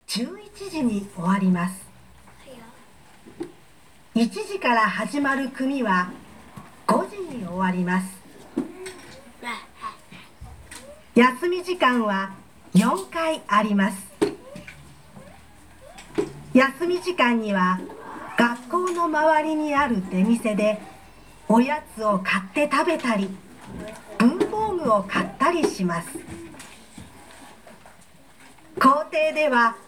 11時に終わります。1時から始まる組は5時に終わります。休み時間は4回あります。休み時間には学校の周りにある出店でおやつを買って食べたり、文房具を買ったりします。校庭では